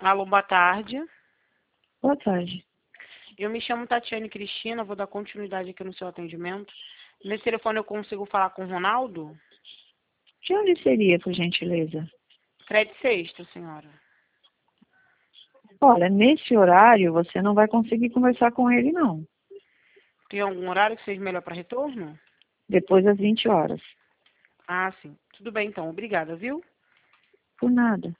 Alô, boa tarde. Boa tarde. Eu me chamo Tatiane Cristina, vou dar continuidade aqui no seu atendimento. Nesse telefone eu consigo falar com o Ronaldo? De onde seria, por gentileza? Crédito Sexta, senhora. Olha, nesse horário você não vai conseguir conversar com ele, não. Tem algum horário que seja melhor para retorno? Depois das 20 horas. Ah, sim. Tudo bem, então. Obrigada, viu? Por nada.